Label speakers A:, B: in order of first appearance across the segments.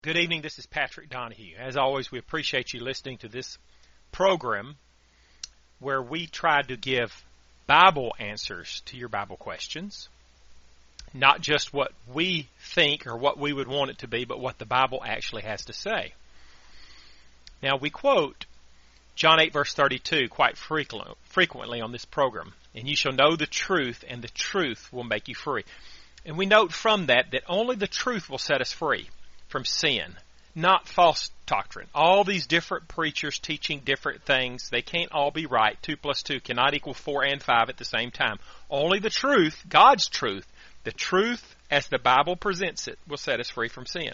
A: Good evening, this is Patrick Donahue. As always, we appreciate you listening to this program where we try to give Bible answers to your Bible questions. Not just what we think or what we would want it to be, but what the Bible actually has to say. Now, we quote John 8 verse 32 quite frequently on this program. And you shall know the truth, and the truth will make you free. And we note from that only the truth will set us free from sin, not false doctrine. All these different preachers teaching different things, they can't all be right. 2 plus 2 cannot equal 4 and 5 at the same time. Only the truth, God's truth, the truth as the Bible presents it, will set us free from sin.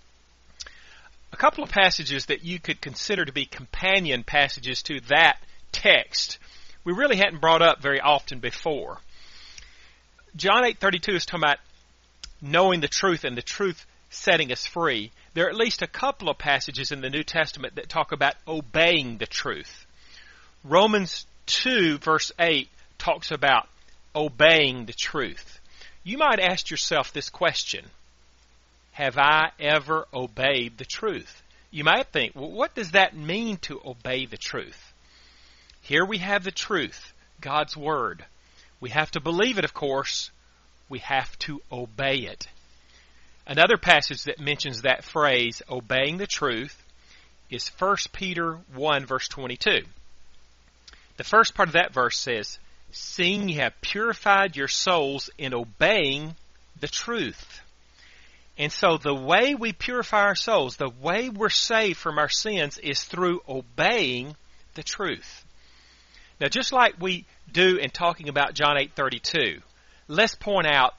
A: A couple of passages that you could consider to be companion passages to that text we really hadn't brought up very often before. John 8:32 is talking about knowing the truth and the truth setting us free. There are at least a couple of passages in the New Testament that talk about obeying the truth. Romans 2 verse 8 talks about obeying the truth. You might ask yourself this question: have I ever obeyed the truth? You might think, well, what does that mean to obey the truth? Here we have the truth, God's Word. We have to believe it, of course. We have to obey it. Another passage that mentions that phrase, obeying the truth, is 1 Peter 1 verse 22. The first part of that verse says, seeing you have purified your souls in obeying the truth. And so the way we purify our souls, the way we're saved from our sins, is through obeying the truth. Now, just like we do in talking about John 8:32, let's point out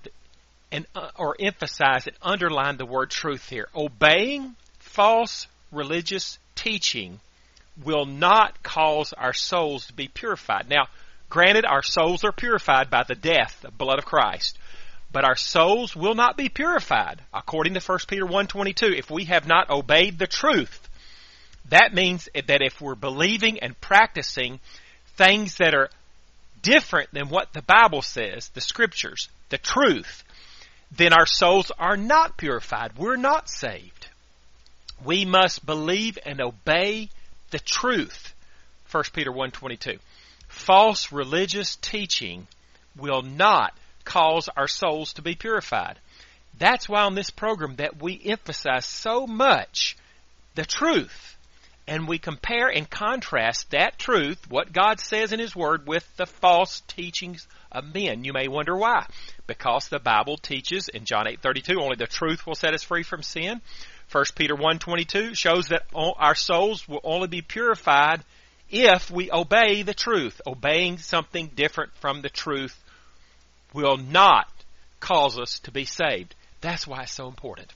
A: or emphasize and underline the word truth here. Obeying false religious teaching will not cause our souls to be purified. Now, granted, our souls are purified by the death, the blood of Christ, but our souls will not be purified, according to 1 Peter 1:22, if we have not obeyed the truth. That means that if we're believing and practicing things that are different than what the Bible says, the Scriptures, the truth, then our souls are not purified. We're not saved. We must believe and obey the truth. 1 Peter 1:22. False religious teaching will not cause our souls to be purified. That's why on this program that we emphasize so much the truth. And we compare and contrast that truth, what God says in His Word, with the false teachings of men. You may wonder why. Because the Bible teaches in John 8:32, only the truth will set us free from sin. 1 Peter 1:22 shows that our souls will only be purified if we obey the truth. Obeying something different from the truth will not cause us to be saved. That's why it's so important.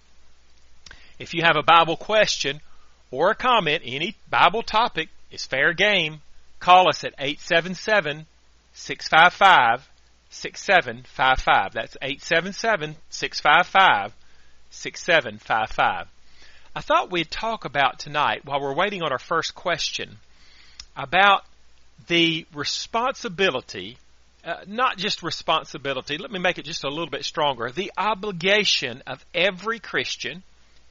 A: If you have a Bible question or a comment, any Bible topic is fair game. Call us at 877-655-6755. That's 877-655-6755. I thought we'd talk about tonight, while we're waiting on our first question, about the responsibility, not just responsibility, let me make it just a little bit stronger, the obligation of every Christian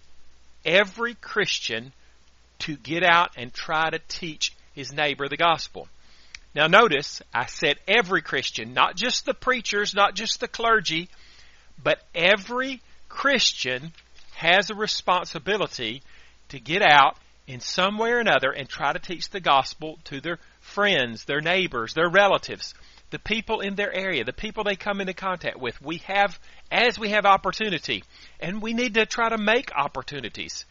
A: to get out and try to teach his neighbor the gospel. Now notice, I said every Christian, not just the preachers, not just the clergy, but every Christian has a responsibility to get out in some way or another and try to teach the gospel to their friends, their neighbors, their relatives, the people in their area, the people they come into contact with. As we have opportunity, and we need to try to make opportunities,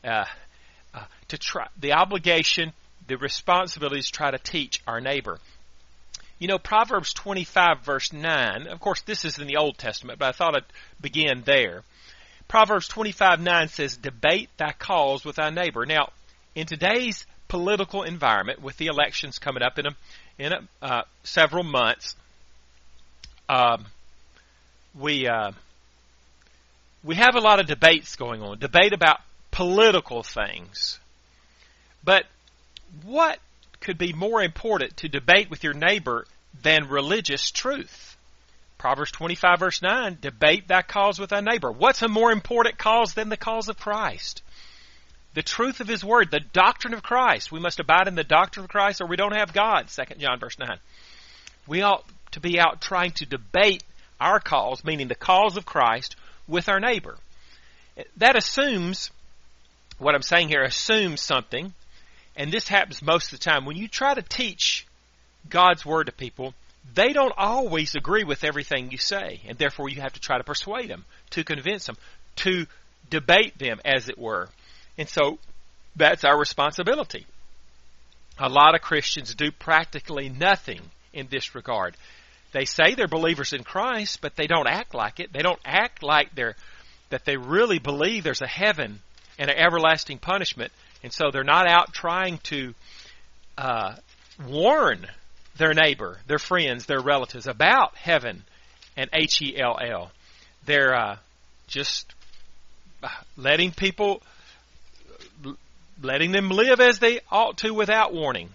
A: the obligation, the responsibility is to try to teach our neighbor. You know, Proverbs 25 verse 9, of course this is in the Old Testament, but I thought I'd begin there. Proverbs 25:9 says, debate thy cause with thy neighbor. Now, in today's political environment, with the elections coming up in several months, we have a lot of debates going on. Debate about political things. But what could be more important to debate with your neighbor than religious truth? Proverbs 25 verse 9, debate thy cause with thy neighbor. What's a more important cause than the cause of Christ? the truth of His Word, the doctrine of Christ. We must abide in the doctrine of Christ or we don't have God, 2 John verse 9. We ought to be out trying to debate our cause, meaning the cause of Christ, with our neighbor. That assumes, what I'm saying here assumes something, and this happens most of the time. When you try to teach God's Word to people, they don't always agree with everything you say, and therefore you have to try to persuade them, to convince them, to debate them, as it were. And so that's our responsibility. A lot of Christians do practically nothing in this regard. They say they're believers in Christ, but they don't act like it. They don't act like that they really believe there's a heaven and an everlasting punishment, and so they're not out trying to warn their neighbor, their friends, their relatives about heaven and Hell. They're just letting them live as they ought to without warning.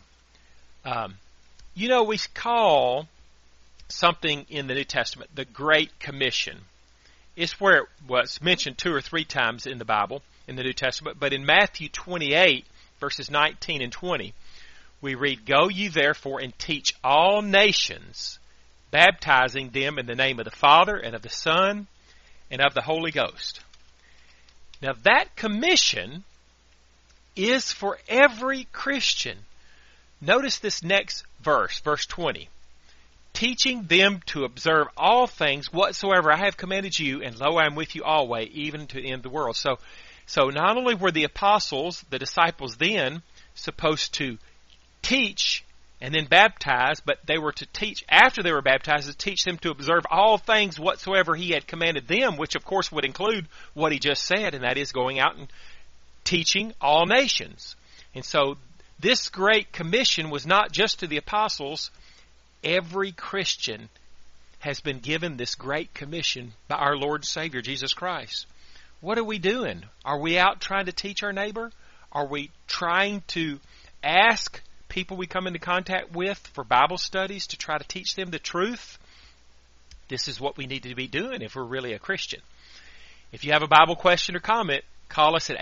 A: We call something in the New Testament the Great Commission. It's where it was mentioned 2 or 3 times in the Bible, in the New Testament, but in Matthew 28, verses 19 and 20, we read, "Go ye therefore and teach all nations, baptizing them in the name of the Father and of the Son and of the Holy Ghost." Now that commission is for every Christian. Notice this next verse, verse 20. "Teaching them to observe all things whatsoever I have commanded you, and lo, I am with you always, even to the end of the world." So not only were the apostles, the disciples then, supposed to teach and then baptize, but they were to teach after they were baptized, to teach them to observe all things whatsoever He had commanded them, which of course would include what He just said, and that is going out and teaching all nations. And so this great commission was not just to the apostles. Every Christian has been given this great commission by our Lord and Savior, Jesus Christ. What are we doing? Are we out trying to teach our neighbor? Are we trying to ask people we come into contact with for Bible studies to try to teach them the truth? This is what we need to be doing if we're really a Christian. If you have a Bible question or comment, call us at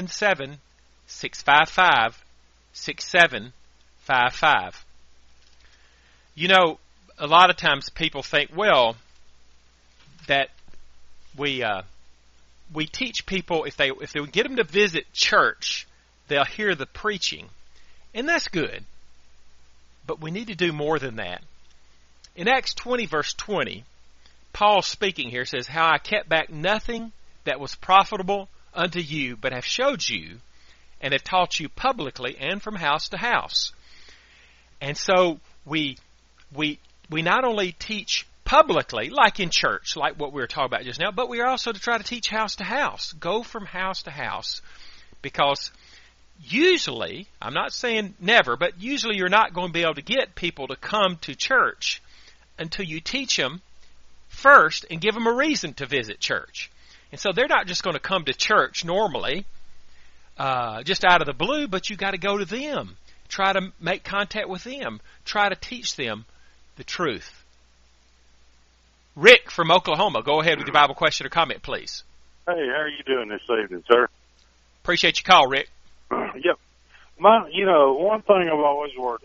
A: 877-655-6755. A lot of times people think, well, that we teach people if they get them to visit church, they'll hear the preaching, and that's good. But we need to do more than that. In Acts 20, verse 20, Paul speaking here says, "How I kept back nothing that was profitable unto you, but have showed you, and have taught you publicly and from house to house." And so we not only teach publicly, like in church, like what we were talking about just now, but we are also to try to teach house to house. Go from house to house. Because usually, I'm not saying never, but usually you're not going to be able to get people to come to church until you teach them first and give them a reason to visit church. And so they're not just going to come to church normally, just out of the blue, but you got to go to them. Try to make contact with them. Try to teach them the truth. Rick from Oklahoma, go ahead with your Bible question or comment, please.
B: Hey, how are you doing this evening, sir?
A: Appreciate your call, Rick.
B: Yep. One thing I've always worked,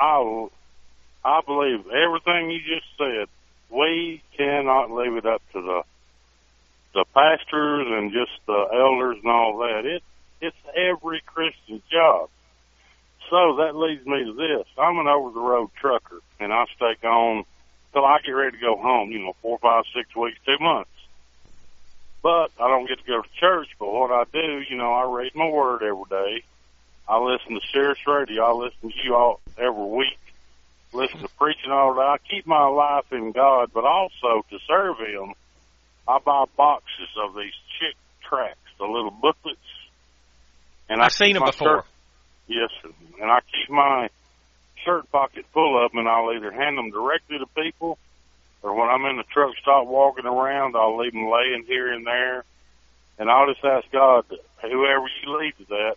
B: I believe everything you just said. We cannot leave it up to the pastors and just the elders and all that. It's every Christian's job. So that leads me to this. I'm an over-the-road trucker, and I stay on till I get ready to go home, 4, 5, 6 weeks, 2 months. But I don't get to go to church, but what I do, I read my word every day. I listen to Sirius Radio. I listen to you all every week. Listen to preaching all day. I keep my life in God, but also to serve Him, I buy boxes of these chick tracts, the little booklets. And
A: I've seen them before.
B: Yes, sir. And I keep my shirt pocket full of them, and I'll either hand them directly to people, or when I'm in the truck stop walking around, I'll leave them laying here and there. And I'll just ask God, whoever you lead to that,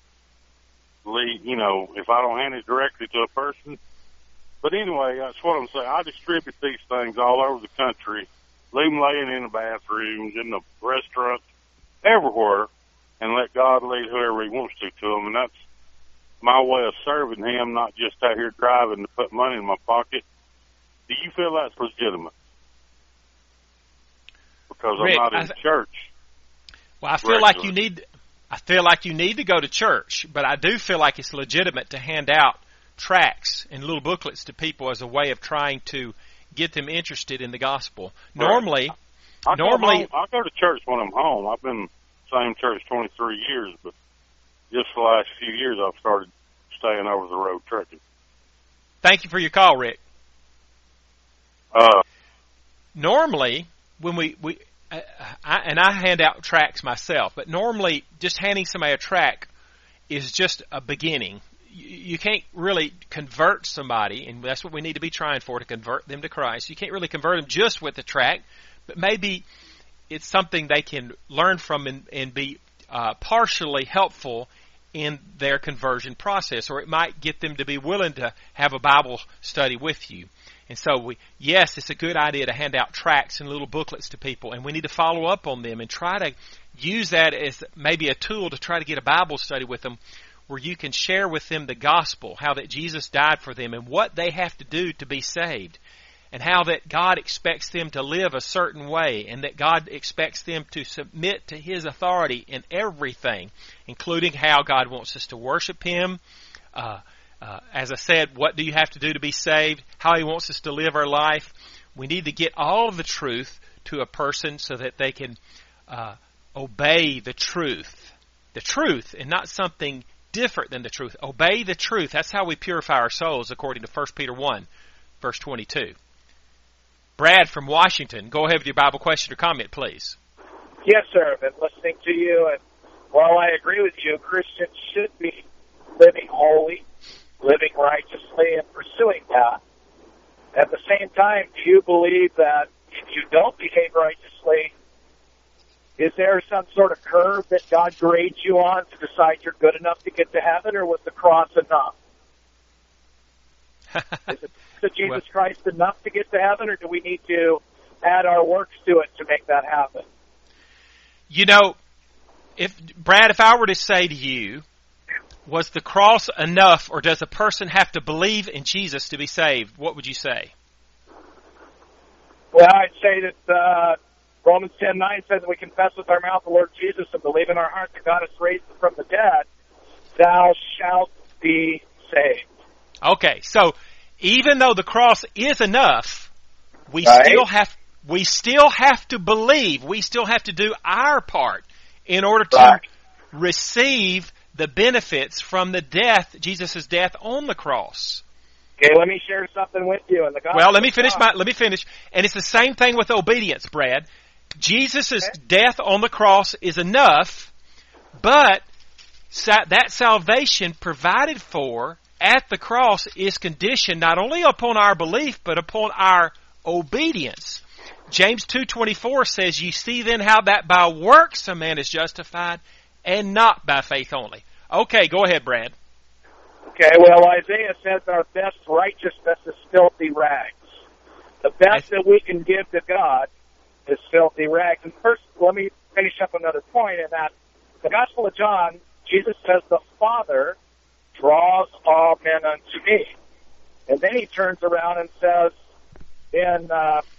B: if I don't hand it directly to a person. But anyway, that's what I'm saying. I distribute these things all over the country, leave them laying in the bathrooms, in the restaurants, everywhere. and let God lead whoever He wants to them. And that's my way of serving Him, not just out here driving to put money in my pocket. Do you feel that's legitimate? Because
A: Rick,
B: I'm not in church.
A: Well, I feel like you need to go to church, but I do feel like it's legitimate to hand out tracts and little booklets to people as a way of trying to get them interested in the gospel.
B: Right.
A: Normally,
B: I go to church when I'm home. I've been same church 23 years, but just the last few years I've started staying over the road trekking.
A: Thank you for your call, Rick. Normally, when I hand out tracts myself, but normally just handing somebody a tract is just a beginning. You can't really convert somebody, and that's what we need to be trying for, to convert them to Christ. You can't really convert them just with the tract, but maybe it's something they can learn from and be partially helpful in their conversion process, or it might get them to be willing to have a Bible study with you. And so, yes, it's a good idea to hand out tracts and little booklets to people, and we need to follow up on them and try to use that as maybe a tool to try to get a Bible study with them where you can share with them the gospel, how that Jesus died for them and what they have to do to be saved, and how that God expects them to live a certain way, and that God expects them to submit to His authority in everything, including how God wants us to worship Him. As I said, what do you have to do to be saved? How He wants us to live our life. We need to get all of the truth to a person so that they can obey the truth. The truth, and not something different than the truth. Obey the truth. That's how we purify our souls, according to 1 Peter 1, verse 22. Brad from Washington, go ahead with your Bible question or comment, please.
C: Yes, sir. I've been listening to you, and while I agree with you, Christians should be living holy, living righteously, and pursuing that. At the same time, do you believe that if you don't behave righteously, is there some sort of curve that God grades you on to decide you're good enough to get to heaven, or was the cross enough? Is Jesus Christ enough to get to heaven, or do we need to add our works to it to make that happen?
A: You know, Brad, if I were to say to you, was the cross enough, or does a person have to believe in Jesus to be saved? What would you say?
C: Well, I'd say that Romans 10:9 says, we confess with our mouth the Lord Jesus and believe in our heart that God has raised him from the dead, thou shalt be saved.
A: Okay, so even though the cross is enough, we still have to believe. We still have to do our part in order to receive the benefits from the death, Jesus' death on the cross.
C: Okay, let me share something with you. In the gospel
A: let me finish. And it's the same thing with obedience, Brad. Jesus' death on the cross is enough, but that salvation provided for at the cross is conditioned not only upon our belief, but upon our obedience. James 2:24 says, "You see then how that by works a man is justified, and not by faith only." Okay, go ahead, Brad.
C: Okay, well, Isaiah says our best righteousness is filthy rags. The best that we can give to God is filthy rags. And first, let me finish up another point in that the Gospel of John, Jesus says, the Father draws all men unto me. And then he turns around and says in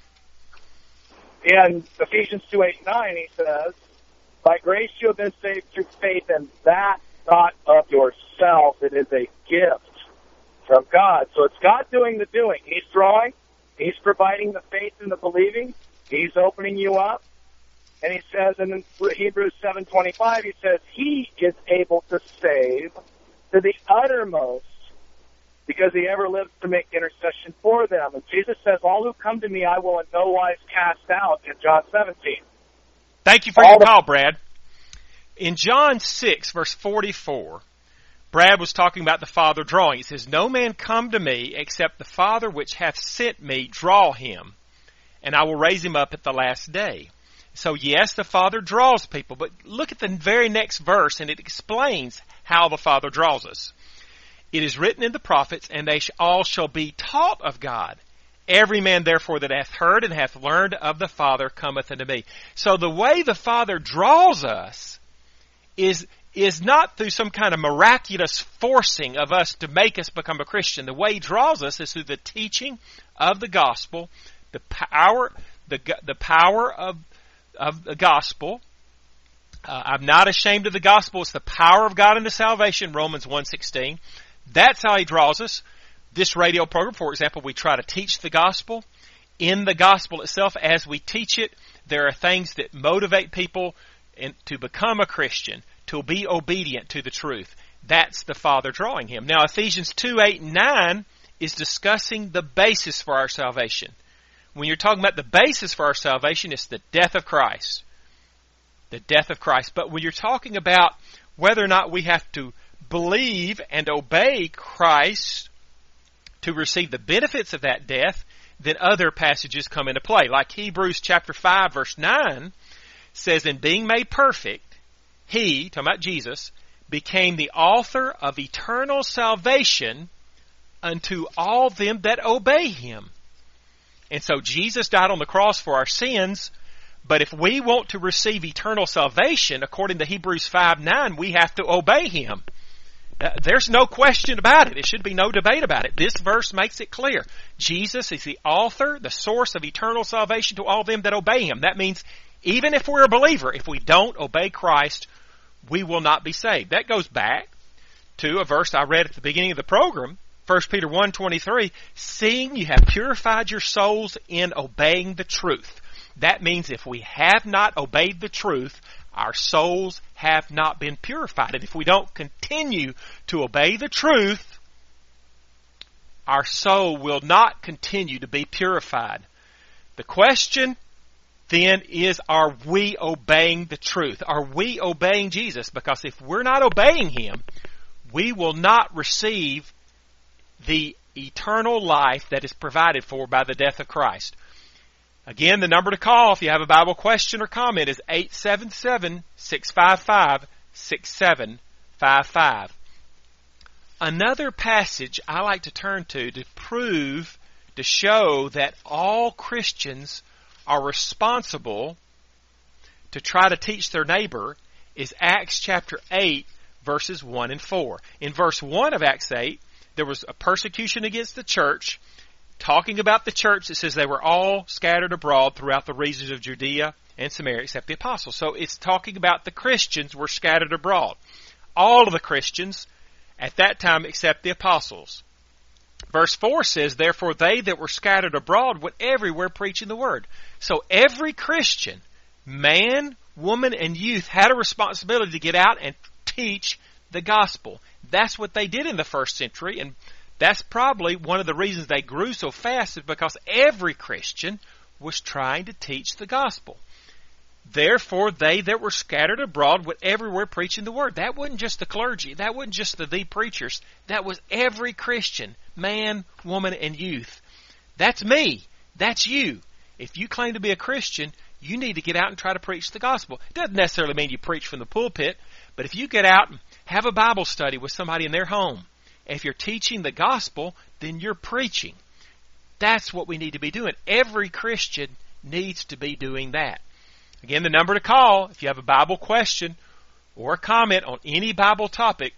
C: Ephesians 2:8-9, he says, by grace you have been saved through faith, and that not of yourself. It is a gift from God. So it's God doing the doing. He's drawing. He's providing the faith and the believing. He's opening you up. And he says in Hebrews 7:25, he says, he is able to save to the uttermost because he ever lives to make intercession for them. And Jesus says, all who come to me I will in no wise cast out in John 17.
A: Thank you for your call, Brad. In John 6, verse 44, Brad was talking about the Father drawing. He says, no man come to me except the Father which hath sent me draw him, and I will raise him up at the last day. So yes, the Father draws people, but look at the very next verse, and it explains how the Father draws us. It is written in the prophets, and they all shall be taught of God. Every man, therefore, that hath heard and hath learned of the Father cometh unto me. So the way the Father draws us is not through some kind of miraculous forcing of us to make us become a Christian. The way He draws us is through the teaching of the gospel, the power of the gospel. I'm not ashamed of the gospel. It's the power of God into salvation, Romans 1:16. That's how He draws us. This radio program, for example, we try to teach the gospel. In the gospel itself, as we teach it, there are things that motivate people to become a Christian, to be obedient to the truth. That's the Father drawing him. Now, Ephesians 2:8 and 9 is discussing the basis for our salvation. When you're talking about the basis for our salvation, it's the death of Christ. The death of Christ. But when you're talking about whether or not we have to believe and obey Christ to receive the benefits of that death, then other passages come into play. Like Hebrews chapter 5 verse 9 says, "In being made perfect, He," talking about Jesus, "became the author of eternal salvation unto all them that obey Him." And so Jesus died on the cross for our sins, but if we want to receive eternal salvation, according to Hebrews 5:9, we have to obey Him. There's no question about it. There should be no debate about it. This verse makes it clear. Jesus is the author, the source of eternal salvation to all them that obey Him. That means even if we're a believer, if we don't obey Christ, we will not be saved. That goes back to a verse I read at the beginning of the program, 1 Peter 1:23, "Seeing you have purified your souls in obeying the truth." That means if we have not obeyed the truth, our souls have not been purified. And if we don't continue to obey the truth, our soul will not continue to be purified. The question then is, are we obeying the truth? Are we obeying Jesus? Because if we're not obeying Him, we will not receive the eternal life that is provided for by the death of Christ. Again, the number to call if you have a Bible question or comment is 877-655-6755. Another passage I like to turn to show that all Christians are responsible to try to teach their neighbor is Acts chapter 8, verses 1 and 4. In verse 1 of Acts 8, there was a persecution against the church. Talking about the church, it says they were all scattered abroad throughout the regions of Judea and Samaria except the apostles. So it's talking about the Christians were scattered abroad. All of the Christians at that time except the apostles. Verse 4 says, "Therefore they that were scattered abroad went everywhere preaching the word." So every Christian, man, woman, and youth had a responsibility to get out and teach the gospel. That's what they did in the first century, and that's probably one of the reasons they grew so fast, is because every Christian was trying to teach the gospel. Therefore, they that were scattered abroad went everywhere preaching the word. That wasn't just the clergy. That wasn't just the preachers. That was every Christian, man, woman, and youth. That's me. That's you. If you claim to be a Christian, you need to get out and try to preach the gospel. It doesn't necessarily mean you preach from the pulpit, but if you get out and have a Bible study with somebody in their home, if you're teaching the gospel, then you're preaching. That's what we need to be doing. Every Christian needs to be doing that. Again, the number to call, if you have a Bible question or a comment on any Bible topic,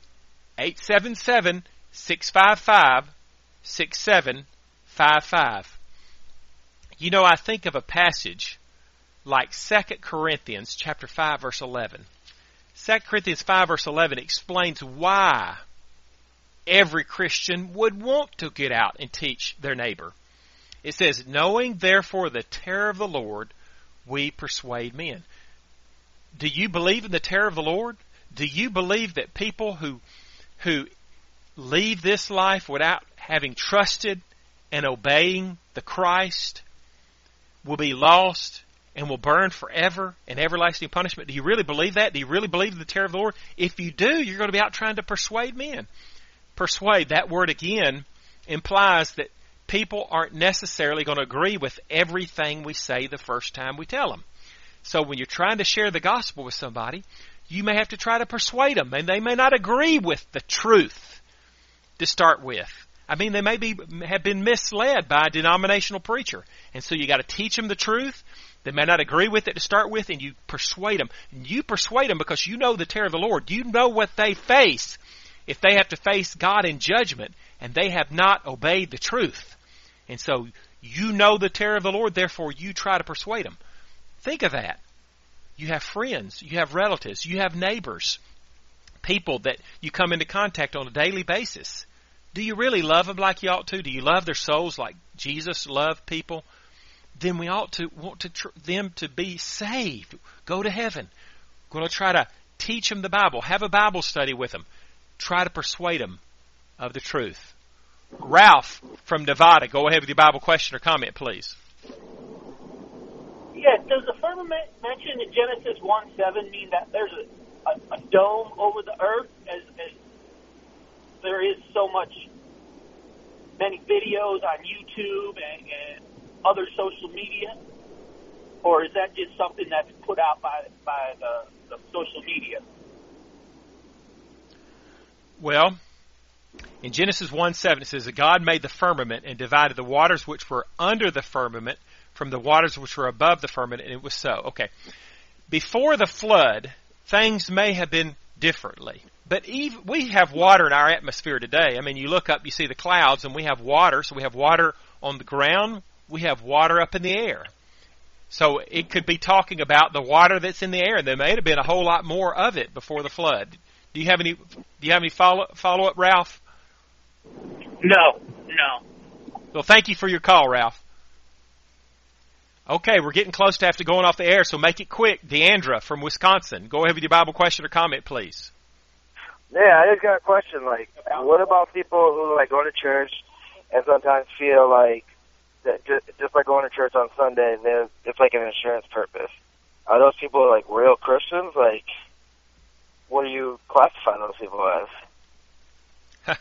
A: 877-655-6755. You know, I think of a passage like 2 Corinthians chapter 5, verse 11. 2 Corinthians 5, verse 11 explains why every Christian would want to get out and teach their neighbor. It says, "Knowing therefore the terror of the Lord, we persuade men." Do you believe in the terror of the Lord? Do you believe that people who leave this life without having trusted and obeying the Christ will be lost and will burn forever in everlasting punishment? Do you really believe that? Do you really believe in the terror of the Lord? If you do, you're going to be out trying to persuade men. Persuade, that word again, implies that people aren't necessarily going to agree with everything we say the first time we tell them. So when you're trying to share the gospel with somebody, you may have to try to persuade them, and they may not agree with the truth to start with. I mean, they may have been misled by a denominational preacher, and so you got to teach them the truth. They may not agree with it to start with, and you persuade them. And you persuade them because you know the terror of the Lord. You know what they face if they have to face God in judgment, and they have not obeyed the truth. And so you know the terror of the Lord, therefore you try to persuade them. Think of that. You have friends, you have relatives, you have neighbors, people that you come into contact on a daily basis. Do you really love them like you ought to? Do you love their souls like Jesus loved people? Then we ought to want them to be saved, go to heaven. We're going to try to teach them the Bible, have a Bible study with them, try to persuade them of the truth. Ralph from Nevada, go ahead with your Bible question or comment, please.
D: Yeah, does the firmament mentioned in Genesis 1:7 mean that there's a dome over the earth, as there is so many videos on YouTube and other social media? Or is that just something that's put out by the social media?
A: Well, in Genesis 1:7 it says that God made the firmament and divided the waters which were under the firmament from the waters which were above the firmament, and it was so. Okay. Before the flood, things may have been differently. But we have water in our atmosphere today. I mean, you look up, you see the clouds, and we have water. So we have water on the ground. We have water up in the air. So it could be talking about the water that's in the air, and there may have been a whole lot more of it before the flood. Do you have any follow up, Ralph?
D: No.
A: Well, thank you for your call, Ralph. Okay, we're getting close to after going off the air, so make it quick. Deandra from Wisconsin, go ahead with your Bible question or comment, please.
E: Yeah, I just got a question. Like, what about people who go to church and sometimes feel like that just like going to church on Sunday, it's like an insurance purpose? Are those people real Christians? Like, what do you classify those people as?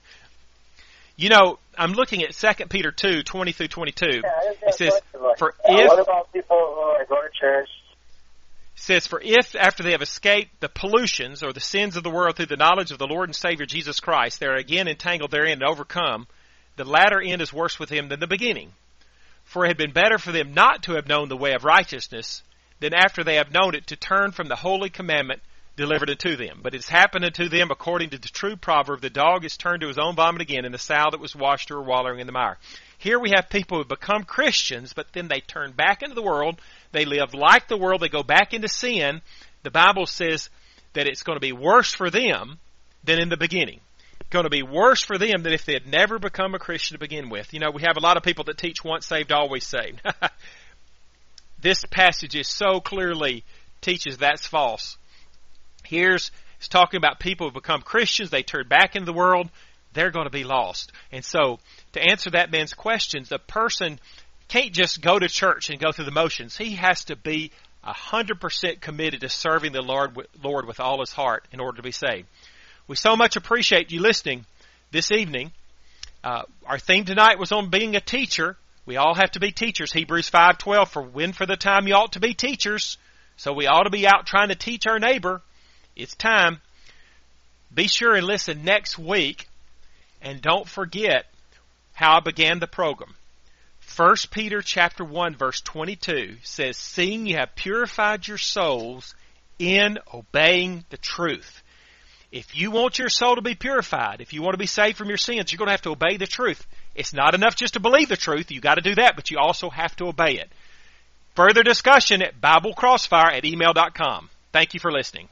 A: I'm looking at 2 Peter 2:20-22. It says,
E: what about people who go to church?
A: It says, for if, after they have escaped the pollutions or the sins of the world through the knowledge of the Lord and Savior Jesus Christ, they are again entangled therein and overcome, the latter end is worse with them than the beginning. For it had been better for them not to have known the way of righteousness than after they have known it to turn from the holy commandment delivered unto them. But it has happened unto them according to the true proverb, the dog is turned to his own vomit again, and the sow that was washed or wallowing in the mire. Here we have people who become Christians, but then they turn back into the world. They live like the world. They go back into sin. The Bible says that it's going to be worse for them than in the beginning. It's going to be worse for them than if they had never become a Christian to begin with. We have a lot of people that teach once saved, always saved. This passage is so clearly teaches that's false. It's talking about people who become Christians. They turn back into the world. They're going to be lost. And so, to answer that man's questions, a person can't just go to church and go through the motions. He has to be 100% committed to serving the Lord with all his heart in order to be saved. We so much appreciate you listening this evening. Our theme tonight was on being a teacher. We all have to be teachers. Hebrews 5:12, for when for the time you ought to be teachers. So we ought to be out trying to teach our neighbor. It's time. Be sure and listen next week. And don't forget how I began the program. 1 Peter chapter 1 verse 22 says, seeing you have purified your souls in obeying the truth. If you want your soul to be purified, if you want to be saved from your sins, you're going to have to obey the truth. It's not enough just to believe the truth. You've got to do that, but you also have to obey it. Further discussion at BibleCrossfire@email.com. Thank you for listening.